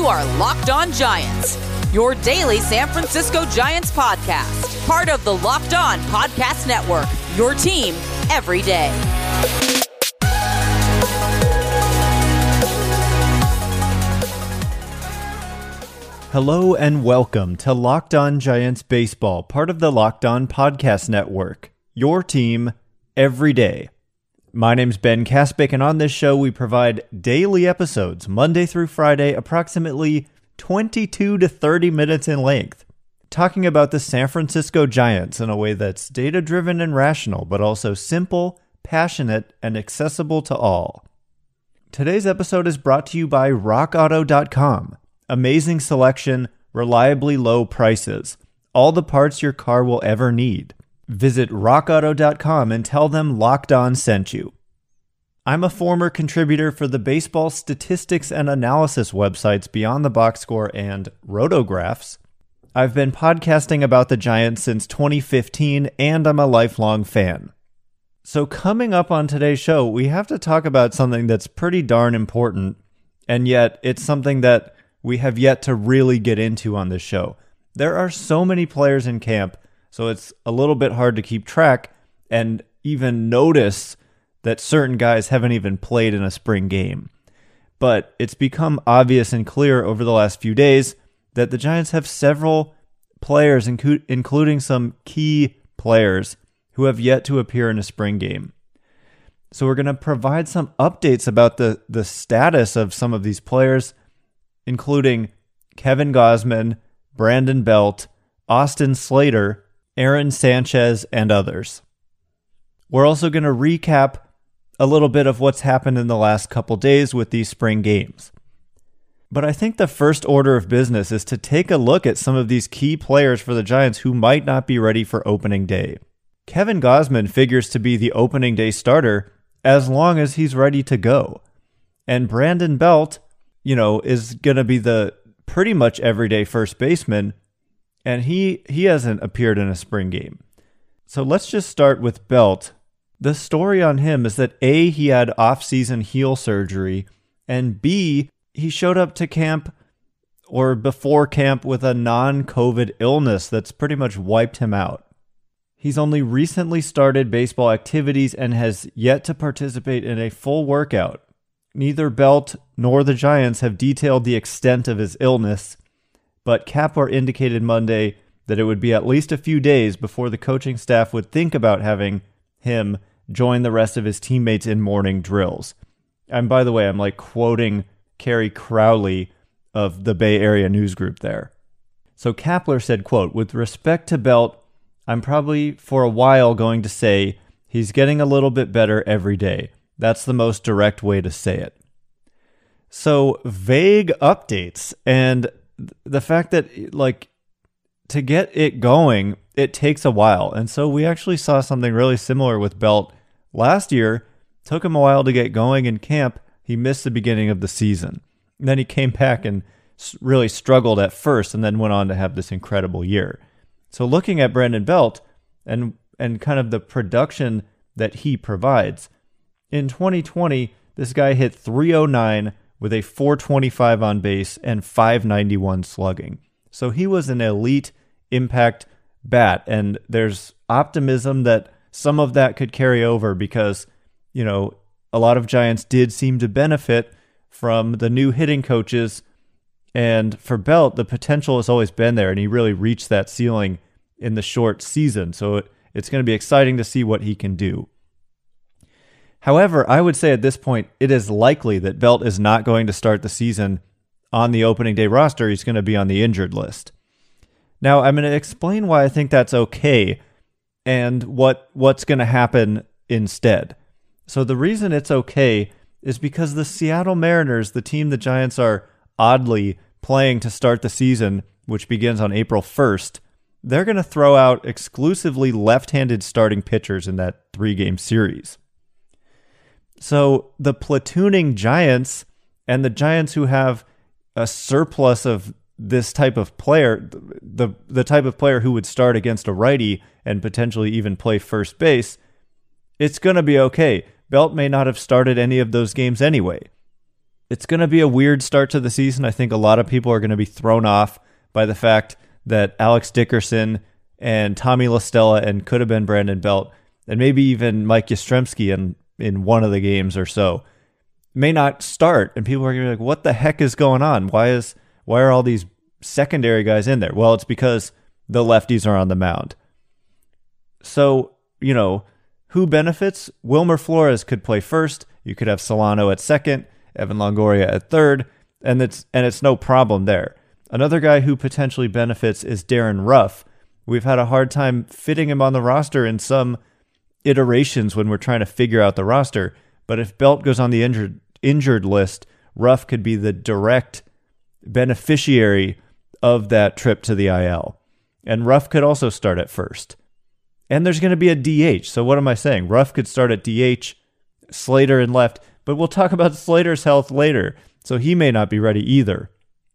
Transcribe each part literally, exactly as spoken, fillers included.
are Locked On Giants, your daily San Francisco Giants podcast. Part of the Locked On Podcast Network, your team every day. Hello and welcome to Locked On Giants Baseball, part of the Locked On Podcast Network, your team every day. My name's Ben Kaspick, and on this show we provide daily episodes, Monday through Friday, approximately twenty-two to thirty minutes in length, talking about the San Francisco Giants in a way that's data-driven and rational, but also simple, passionate, and accessible to all. Today's episode is brought to you by rock auto dot com. Amazing selection, reliably low prices, all the parts your car will ever need. Visit rock auto dot com and tell them Locked On sent you. I'm a former contributor for the baseball statistics and analysis websites Beyond the Box Score and Rotographs. I've been podcasting about the Giants since twenty fifteen, and I'm a lifelong fan. So coming up on today's show, we have to talk about something that's pretty darn important, and yet it's something that we have yet to really get into on this show. There are so many players in camp, so it's a little bit hard to keep track and even notice that certain guys haven't even played in a spring game. But it's become obvious and clear over the last few days that the Giants have several players, incu- including some key players, who have yet to appear in a spring game. So we're going to provide some updates about the, the status of some of these players, including Kevin Gausman, Brandon Belt, Austin Slater, Aaron Sanchez, and others. We're also going to recap a little bit of what's happened in the last couple days with these spring games. But I think the first order of business is to take a look at some of these key players for the Giants who might not be ready for opening day. Kevin Gausman figures to be the opening day starter as long as he's ready to go. And Brandon Belt, you know, is going to be the pretty much everyday first baseman, and he he hasn't appeared in a spring game. So let's just start with Belt. The story on him is that A, he had off-season heel surgery, and B, he showed up to camp or before camp with a non-COVID illness that's pretty much wiped him out. He's only recently started baseball activities and has yet to participate in a full workout. Neither Belt nor the Giants have detailed the extent of his illness, but Kapler indicated Monday that it would be at least a few days before the coaching staff would think about having him join the rest of his teammates in morning drills. And by the way, I'm like quoting Kerry Crowley of the Bay Area News Group there. So Kapler said, quote, "With respect to Belt, I'm probably for a while going to say he's getting a little bit better every day. That's the most direct way to say it." So vague updates, and the fact that like to get it going, it takes a while. And so we actually saw something really similar with Belt last year. Took him a while to get going in camp. He missed the beginning of the season. And then he came back and really struggled at first and then went on to have this incredible year. So looking at Brandon Belt and and kind of the production that he provides, in twenty twenty, this guy hit three oh nine with a four twenty-five on base and five ninety-one slugging. So he was an elite impact bat, and there's optimism that some of that could carry over because, you know, a lot of Giants did seem to benefit from the new hitting coaches, and for Belt, the potential has always been there, and he really reached that ceiling in the short season. So it, it's going to be exciting to see what he can do. However, I would say at this point, it is likely that Belt is not going to start the season on the opening day roster. He's going to be on the injured list. Now, I'm going to explain why I think that's okay and what what's going to happen instead. So the reason it's okay is because the Seattle Mariners, the team the Giants are oddly playing to start the season, which begins on April first, they're going to throw out exclusively left-handed starting pitchers in that three-game series. So the platooning Giants and the Giants who have a surplus of this type of player, the the type of player who would start against a righty and potentially even play first base, it's going to be okay. Belt may not have started any of those games anyway. it's going to be a weird start to the season. I think a lot of people are going to be thrown off by the fact that Alex Dickerson and Tommy LaStella and could have been Brandon Belt and maybe even Mike Yastrzemski in, in one of the games or so may not start. And people are going to be like, what the heck is going on? Why is why are all these secondary guys in there? Well, it's because the lefties are on the mound. So, you know, who benefits? Wilmer Flores could play first. You could have Solano at second, Evan Longoria at third, and it's and it's no problem there. Another guy who potentially benefits is Darren Ruff. We've had a hard time fitting him on the roster in some iterations when we're trying to figure out the roster. But if Belt goes on the injured injured list, Ruff could be the direct beneficiary of that trip to the I L. And Ruff could also start at first. And there's going to be a D H. So what am I saying? Ruff could start at D H, Slater in left, but we'll talk about Slater's health later. So he may not be ready either.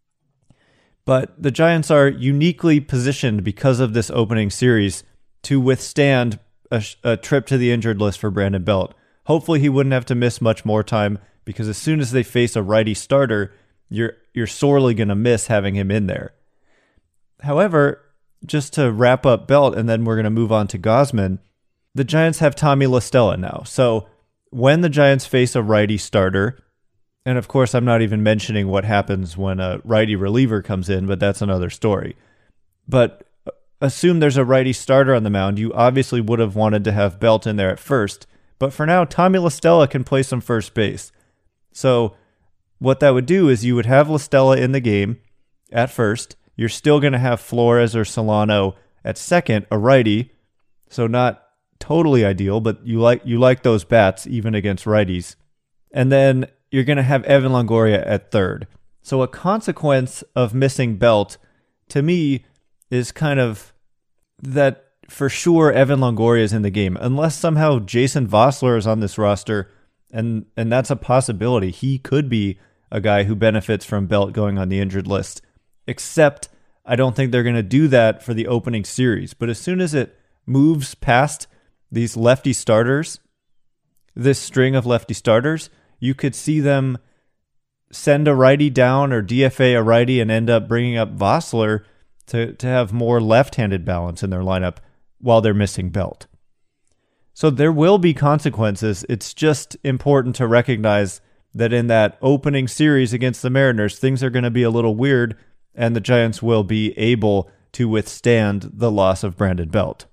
But the Giants are uniquely positioned because of this opening series to withstand a, a trip to the injured list for Brandon Belt. Hopefully he wouldn't have to miss much more time, because as soon as they face a righty starter, you're you're sorely going to miss having him in there. However, just to wrap up Belt, and then we're going to move on to Gausman, the Giants have Tommy LaStella now. So when the Giants face a righty starter, and of course I'm not even mentioning what happens when a righty reliever comes in, but that's another story. But assume there's a righty starter on the mound, you obviously would have wanted to have Belt in there at first. But for now, Tommy LaStella can play some first base. So what that would do is you would have LaStella in the game at first. You're still going to have Flores or Solano at second, a righty. So not totally ideal, but you like you like those bats even against righties. And then you're going to have Evan Longoria at third. So a consequence of missing Belt, to me, is kind of that for sure Evan Longoria is in the game. Unless somehow Jason Vossler is on this roster, and, and that's a possibility. He could be a guy who benefits from Belt going on the injured list. Except I don't think they're going to do that for the opening series. But as soon as it moves past these lefty starters, this string of lefty starters, you could see them send a righty down or D F A a righty and end up bringing up Vossler to, to have more left-handed balance in their lineup while they're missing Belt. So there will be consequences. It's just important to recognize that in that opening series against the Mariners, things are going to be a little weird, and the Giants will be able to withstand the loss of Brandon Belt.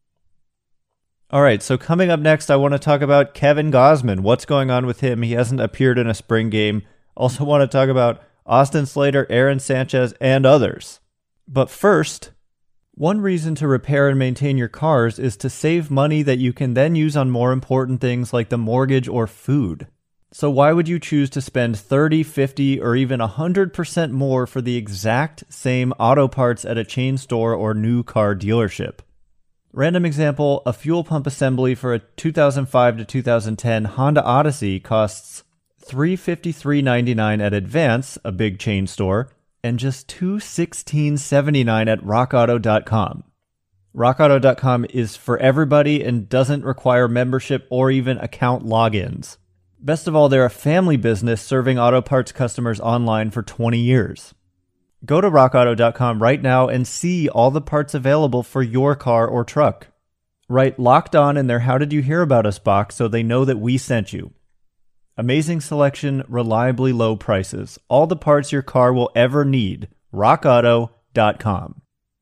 All right, so coming up next, I want to talk about Kevin Gausman. What's going on with him? He hasn't appeared in a spring game. Also want to talk about Austin Slater, Aaron Sanchez, and others. But first, one reason to repair and maintain your cars is to save money that you can then use on more important things like the mortgage or food. So why would you choose to spend thirty, fifty, or even one hundred percent more for the exact same auto parts at a chain store or new car dealership? Random example, a fuel pump assembly for a two thousand five to two thousand ten Honda Odyssey costs three hundred fifty-three dollars and ninety-nine cents at Advance, a big chain store, and just two hundred sixteen dollars and seventy-nine cents at rock auto dot com. rock auto dot com is for everybody and doesn't require membership or even account logins. Best of all, they're a family business serving auto parts customers online for twenty years. Go to rock auto dot com right now and see all the parts available for your car or truck. Write Locked On in their How Did You Hear About Us box so they know that we sent you. Amazing selection, reliably low prices. All the parts your car will ever need. rock auto dot com.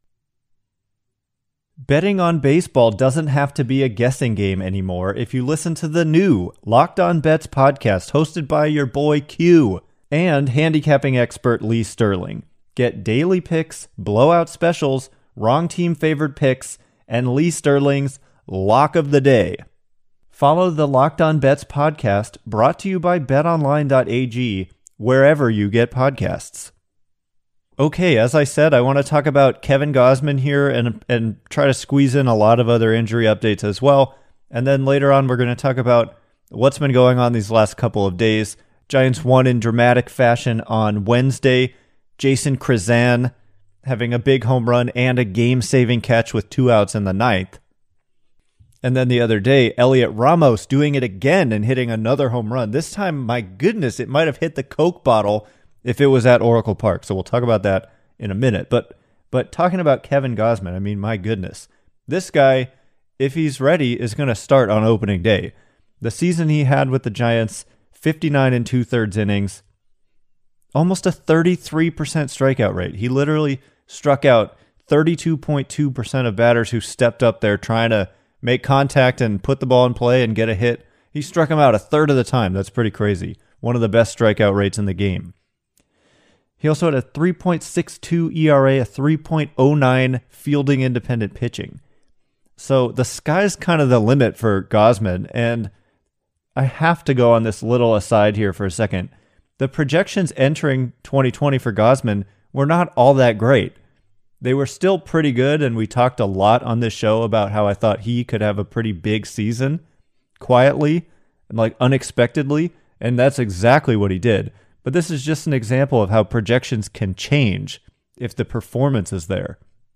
Betting on baseball doesn't have to be a guessing game anymore if you listen to the new Locked On Bets podcast hosted by your boy Q and handicapping expert Lee Sterling. Get daily picks, blowout specials, wrong team favored picks, and Lee Sterling's Lock of the Day. Follow the Locked On Bets podcast brought to you by bet online dot a g wherever you get podcasts. Okay, as I said, I want to talk about Kevin Gausman here and and try to squeeze in a lot of other injury updates as well. And then later on, we're going to talk about what's been going on these last couple of days. Giants won in dramatic fashion on Wednesday. Jason Krizan having a big home run and a game-saving catch with two outs in the ninth. And then the other day, Elliot Ramos doing it again and hitting another home run. This time, my goodness, it might have hit the Coke bottle if it was at Oracle Park. So we'll talk about that in a minute. But but talking about Kevin Gausman, I mean, my goodness. This guy, if he's ready, is going to start on opening day. The season he had with the Giants, fifty-nine and two-thirds innings, almost a thirty-three percent strikeout rate. He literally struck out thirty-two point two percent of batters who stepped up there trying to make contact and put the ball in play and get a hit. He struck them out a third of the time. That's pretty crazy. One of the best strikeout rates in the game. He also had a three point six two E R A, a three point oh nine fielding independent pitching. So the sky's kind of the limit for Gausman, and I have to go on this little aside here for a second. The projections entering twenty twenty for Gausman were not all that great. They were still pretty good, and we talked a lot on this show about how I thought he could have a pretty big season quietly and like unexpectedly, and that's exactly what he did. But this is just an example of how projections can change if the performance is there.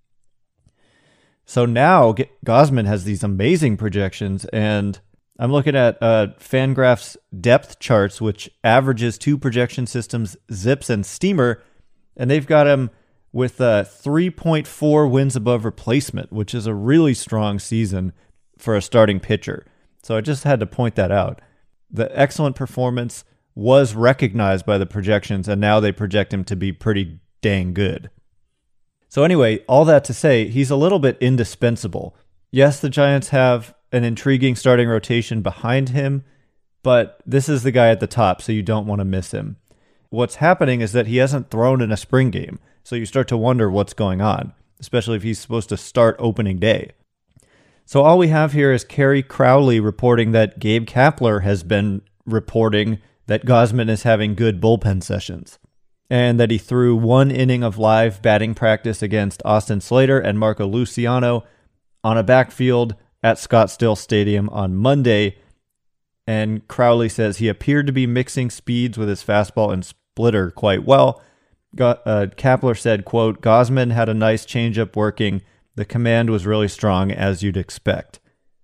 So now Gausman has these amazing projections, and I'm looking at uh, Fangraph's depth charts, which averages two projection systems, Zips and Steamer, and they've got him with uh, three point four wins above replacement, which is a really strong season for a starting pitcher. So I just had to point that out. The excellent performance was recognized by the projections, and now they project him to be pretty dang good. So anyway, all that to say, he's a little bit indispensable. Yes, the Giants have an intriguing starting rotation behind him, but this is the guy at the top, so you don't want to miss him. What's happening is that he hasn't thrown in a spring game, so you start to wonder what's going on, especially if he's supposed to start opening day. So all we have here is Kerry Crowley reporting that Gabe Kapler has been reporting that Gausman is having good bullpen sessions, and that he threw one inning of live batting practice against Austin Slater and Marco Luciano on a backfield at Scottsdale Stadium on Monday. And Crowley says he appeared to be mixing speeds with his fastball and splitter quite well. Uh, Kapler said, quote, Gausman had a nice changeup working. The command was really strong, as you'd expect.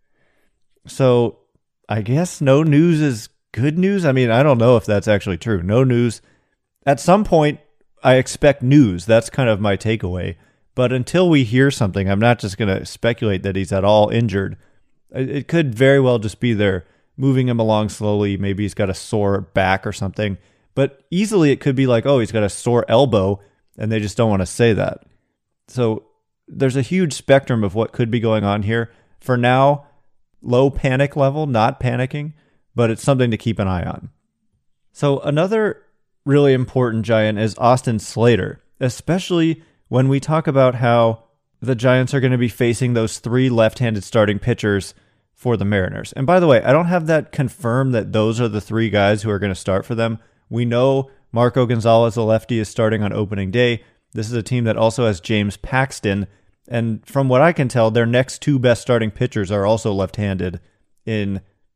So I guess no news is good news. I mean, I don't know if that's actually true. No news. At some point, I expect news. That's kind of my takeaway. But until we hear something, I'm not just going to speculate that he's at all injured. It could very well just be they're moving him along slowly. Maybe he's got a sore back or something. But easily it could be like, oh, he's got a sore elbow, and they just don't want to say that. So there's a huge spectrum of what could be going on here. For now, low panic level, not panicking, but it's something to keep an eye on. So another really important Giant is Austin Slater, especially when we talk about how the Giants are going to be facing those three left-handed starting pitchers for the Mariners. And by the way, I don't have that confirmed that those are the three guys who are going to start for them. We know Marco Gonzalez, the lefty, is starting on opening day. This is a team that also has James Paxton. And from what I can tell, their next two best starting pitchers are also left-handed in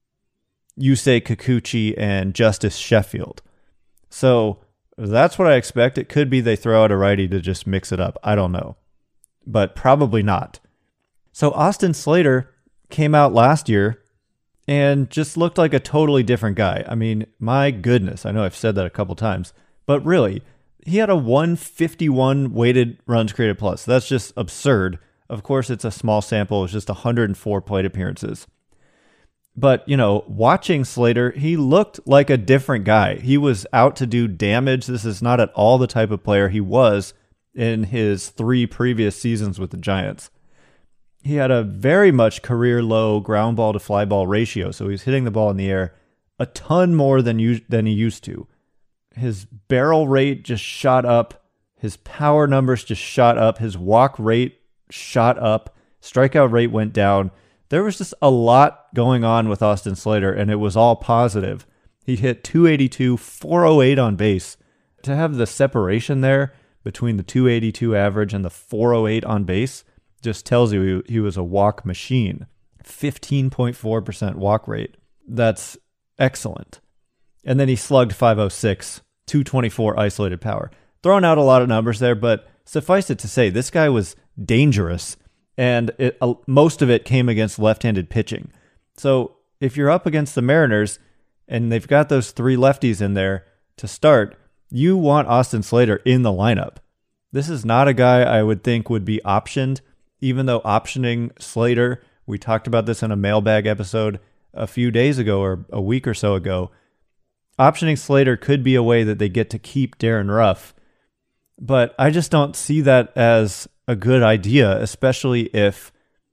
Yusei Kikuchi and Justice Sheffield. So that's what I expect. It could be they throw out a righty to just mix it up. I don't know. But probably not. So Austin Slater came out last year and just looked like a totally different guy. I mean, my goodness, I know I've said that a couple times, but really, he had a one fifty-one weighted runs created plus. That's just absurd. Of course, it's a small sample. It's just one hundred four plate appearances. But, you know, watching Slater, he looked like a different guy. He was out to do damage. This is not at all the type of player he was in his three previous seasons with the Giants. He had a very much career low ground ball to fly ball ratio, so he's hitting the ball in the air a ton more than you, than he used to. His barrel rate just shot up. His power numbers just shot up. His walk rate shot up. Strikeout rate went down. There was just a lot going on with Austin Slater, and it was all positive. He hit two eighty-two, four oh eight on base. To have the separation there between the two eighty-two average and the four oh eight on base just tells you he was a walk machine. fifteen point four percent walk rate. That's excellent. And then he slugged five oh six, two twenty-four isolated power. Throwing out a lot of numbers there, but suffice it to say, this guy was dangerous and it, uh, most of it came against left-handed pitching. So if you're up against the Mariners and they've got those three lefties in there to start, you want Austin Slater in the lineup. This is not a guy I would think would be optioned, even though optioning Slater, we talked about this in a mailbag episode a few days ago or a week or so ago. Optioning Slater could be a way that they get to keep Darren Ruff, but I just don't see that as a good idea, especially if,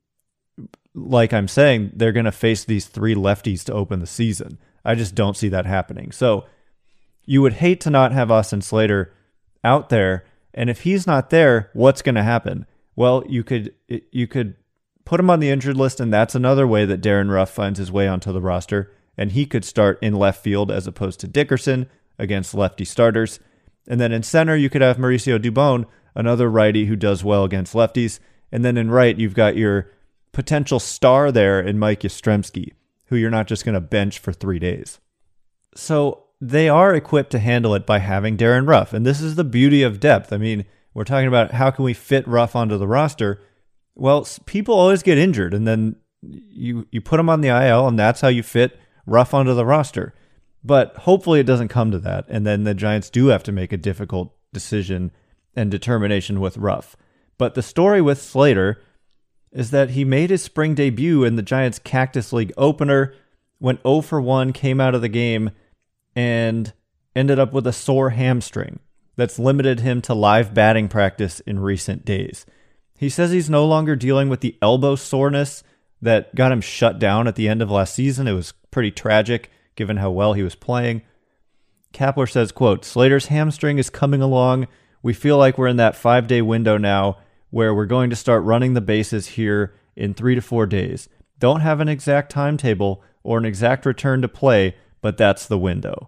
like I'm saying, they're going to face these three lefties to open the season. I just don't see that happening. So you would hate to not have Austin Slater out there, and if he's not there, what's going to happen? Well, you could you could put him on the injured list, and that's another way that Darren Ruff finds his way onto the roster, and he could start in left field as opposed to Dickerson against lefty starters. And then in center, you could have Mauricio Dubon, another righty who does well against lefties. And then in right, you've got your potential star there in Mike Yastrzemski, who you're not just going to bench for three days. So they are equipped to handle it by having Darren Ruff. And this is the beauty of depth. I mean, we're talking about how can we fit Ruff onto the roster. Well, people always get injured, and then you you put them on the I L, and that's how you fit Ruff onto the roster. But hopefully it doesn't come to that, and then the Giants do have to make a difficult decision and determination with Ruff. But the story with Slater is that he made his spring debut in the Giants Cactus League opener, went oh for one, came out of the game, and ended up with a sore hamstring that's limited him to live batting practice in recent days. He says he's no longer dealing with the elbow soreness that got him shut down at the end of last season. It was pretty tragic given how well he was playing. Kapler says, quote, Slater's hamstring is coming along. We feel like we're in that five-day window now where we're going to start running the bases here in three to four days. Don't have an exact timetable or an exact return to play, but that's the window.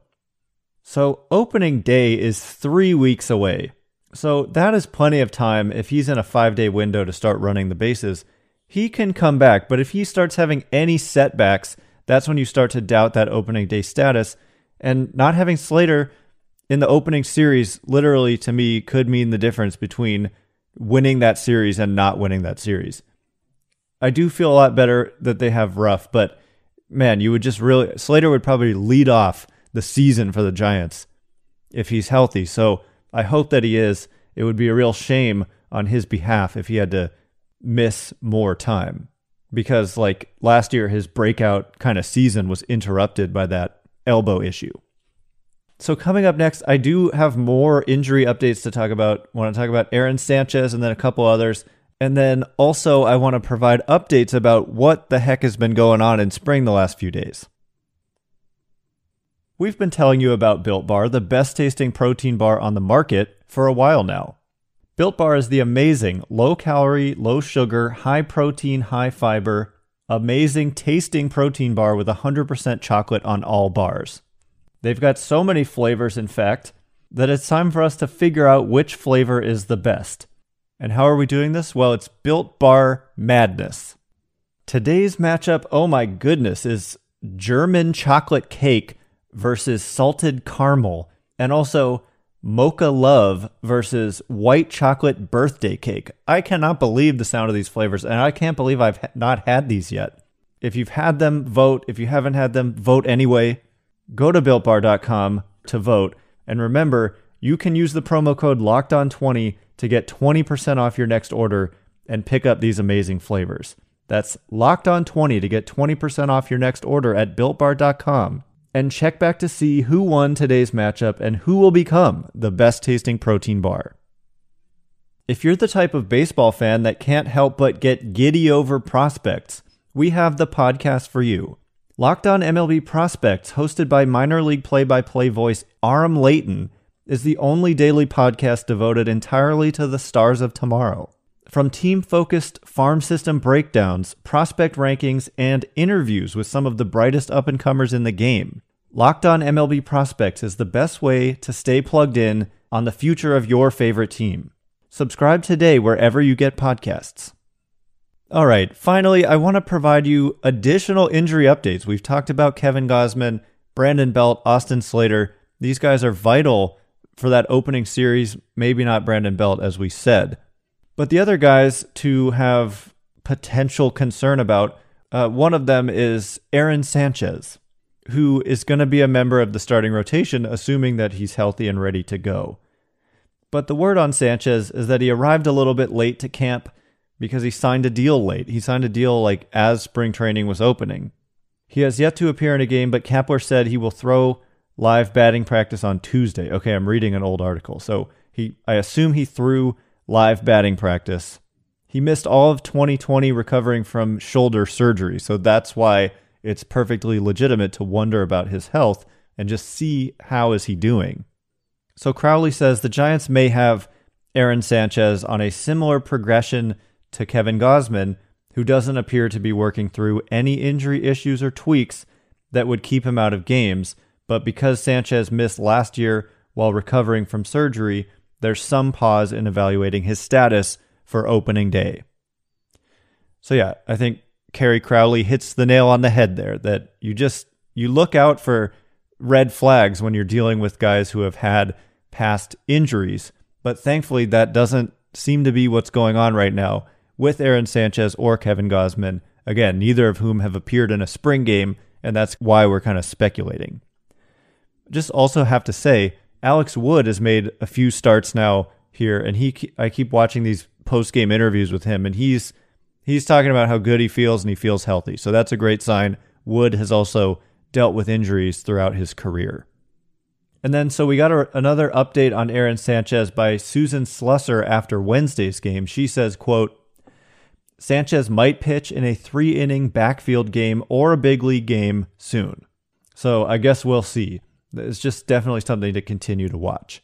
So opening day is three weeks away. So that is plenty of time if he's in a five-day window to start running the bases. He can come back, but if he starts having any setbacks, that's when you start to doubt that opening day status. And not having Slater in the opening series, literally, to me, could mean the difference between winning that series and not winning that series. I do feel a lot better that they have Ruff, but man, you would just really... Slater would probably lead off the season for the Giants if he's healthy. So I hope that he is. It would be a real shame on his behalf if he had to miss more time, because like last year, his breakout kind of season was interrupted by that elbow issue. So coming up next, I do have more injury updates to talk about. I want to talk about Aaron Sanchez and then a couple others. And then also I want to provide updates about what the heck has been going on in spring the last few days. We've been telling you about Built Bar, the best tasting protein bar on the market, for a while now. Built Bar is the amazing, low-calorie, low-sugar, high-protein, high-fiber, amazing tasting protein bar with one hundred percent chocolate on all bars. They've got so many flavors, in fact, that it's time for us to figure out which flavor is the best. And how are we doing this? Well, it's Built Bar Madness. Today's matchup, oh my goodness, is German chocolate cake versus salted caramel, and also Mocha Love versus white chocolate birthday cake. I cannot believe the sound of these flavors, and I can't believe I've ha- not had these yet. If you've had them, vote. If you haven't had them, vote anyway. Go to built bar dot com to vote. And remember, you can use the promo code locked on twenty to get twenty percent off your next order and pick up these amazing flavors. That's locked on twenty to get twenty percent off your next order at built bar dot com. And check back to see who won today's matchup and who will become the best tasting protein bar. If you're the type of baseball fan that can't help but get giddy over prospects, we have the podcast for you. Locked On M L B Prospects, hosted by minor league play-by-play voice Aram Layton, is the only daily podcast devoted entirely to the stars of tomorrow. From team-focused farm system breakdowns, prospect rankings, and interviews with some of the brightest up-and-comers in the game, Locked On M L B Prospects is the best way to stay plugged in on the future of your favorite team. Subscribe today wherever you get podcasts. All right, finally, I want to provide you additional injury updates. We've talked about Kevin Gausman, Brandon Belt, Austin Slater. These guys are vital for that opening series, maybe not Brandon Belt, as we said. But the other guys to have potential concern about. Uh, one of them is Aaron Sanchez, who is going to be a member of the starting rotation, assuming that he's healthy and ready to go. But the word on Sanchez is that he arrived a little bit late to camp because he signed a deal late. He signed a deal like as spring training was opening. He has yet to appear in a game, but Kapler said he will throw live batting practice on Tuesday. Okay, I'm reading an old article. So he, I assume he threw live batting practice. He missed all of twenty twenty recovering from shoulder surgery. So that's why it's perfectly legitimate to wonder about his health and just see how is he doing. So Crowley says the Giants may have Aaron Sanchez on a similar progression to Kevin Gausman, who doesn't appear to be working through any injury issues or tweaks that would keep him out of games. But because Sanchez missed last year while recovering from surgery, there's some pause in evaluating his status for opening day. So yeah, I think Kerry Crowley hits the nail on the head there, that you just, you look out for red flags when you're dealing with guys who have had past injuries. But thankfully, that doesn't seem to be what's going on right now with Aaron Sanchez or Kevin Gausman. Again, neither of whom have appeared in a spring game, and that's why we're kind of speculating. Just also have to say, Alex Wood has made a few starts now here, and he I keep watching these post-game interviews with him, and he's he's talking about how good he feels and he feels healthy. So that's a great sign. Wood has also dealt with injuries throughout his career. And then, so we got a, another update on Aaron Sanchez by Susan Slusser after Wednesday's game. She says, quote, Sanchez might pitch in a three-inning backfield game or a big league game soon. So I guess we'll see. It's just definitely something to continue to watch.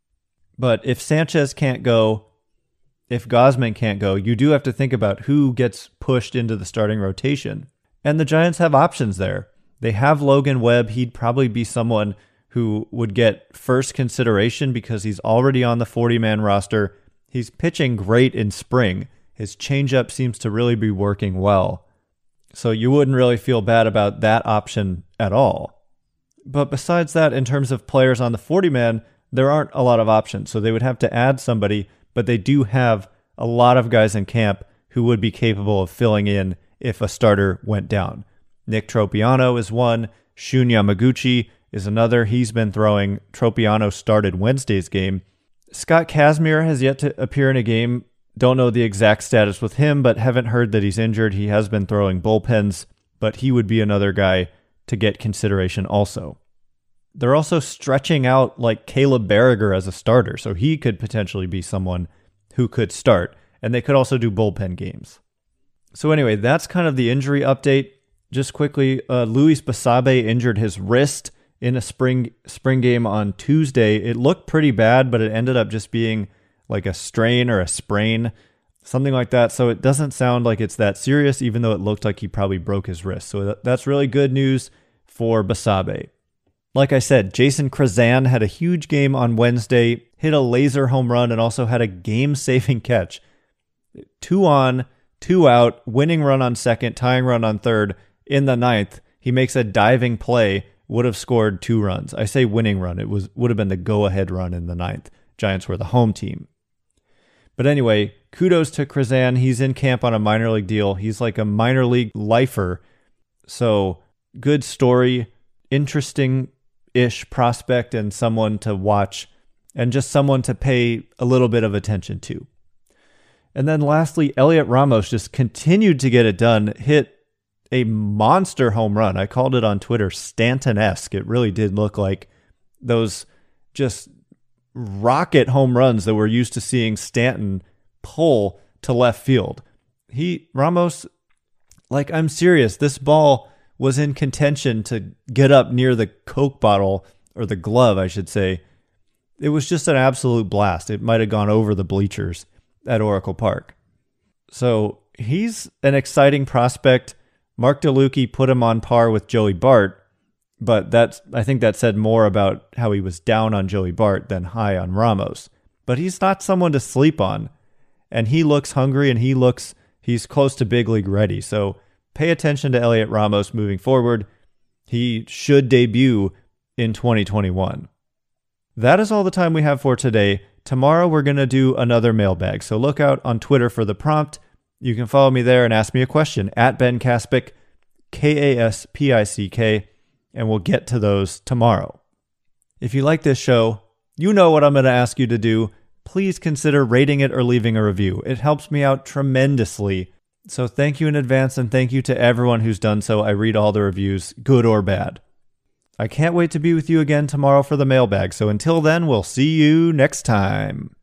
But if Sanchez can't go, if Gausman can't go, you do have to think about who gets pushed into the starting rotation. And the Giants have options there. They have Logan Webb. He'd probably be someone who would get first consideration because he's already on the forty-man roster. He's pitching great in spring. His changeup seems to really be working well. So you wouldn't really feel bad about that option at all. But besides that, in terms of players on the forty-man, there aren't a lot of options. So they would have to add somebody, but they do have a lot of guys in camp who would be capable of filling in if a starter went down. Nick Tropiano is one. Shun Yamaguchi is another. He's been throwing. Tropiano started Wednesday's game. Scott Kazmir has yet to appear in a game. Don't know the exact status with him, but haven't heard that he's injured. He has been throwing bullpens, but he would be another guy to get consideration also. They're also stretching out like Caleb Berriger as a starter, so he could potentially be someone who could start, and they could also do bullpen games. So anyway, that's kind of the injury update. Just quickly, uh, Luis Basabe injured his wrist in a spring spring game on Tuesday. It looked pretty bad, but it ended up just being like a strain or a sprain, something like that. So it doesn't sound like it's that serious, even though it looked like he probably broke his wrist. So that's really good news for Basabe. Like I said, Jason Krazan had a huge game on Wednesday, hit a laser home run, and also had a game-saving catch. Two on, two out, winning run on second, tying run on third. In the ninth, he makes a diving play, would have scored two runs. I say winning run. It was would have been the go-ahead run in the ninth. Giants were the home team. But anyway, kudos to Krazan. He's in camp on a minor league deal. He's like a minor league lifer. So good story, interesting-ish prospect, and someone to watch, and just someone to pay a little bit of attention to. And then lastly, Elliot Ramos just continued to get it done, hit a monster home run. I called it on Twitter Stanton-esque. It really did look like those just rocket home runs that we're used to seeing Stanton pull to left field. He, Ramos, like, I'm serious. This ball was in contention to get up near the Coke bottle, or the glove, I should say. It was just an absolute blast. It might have gone over the bleachers at Oracle Park. So he's an exciting prospect. Mark DeLucchi put him on par with Joey Bart, but that's I think that said more about how he was down on Joey Bart than high on Ramos. But he's not someone to sleep on, and he looks hungry, and he looks he's close to big league ready. So pay attention to Elliot Ramos moving forward. He should debut in twenty twenty-one. That is all the time we have for today. Tomorrow we're going to do another mailbag, so look out on Twitter for the prompt. You can follow me there and ask me a question at Ben Kaspick, K A S P I C K, and we'll get to those tomorrow. If you like this show, you know what I'm going to ask you to do. Please consider rating it or leaving a review. It helps me out tremendously. So thank you in advance, and thank you to everyone who's done so. I read all the reviews, good or bad. I can't wait to be with you again tomorrow for the mailbag. So until then, we'll see you next time.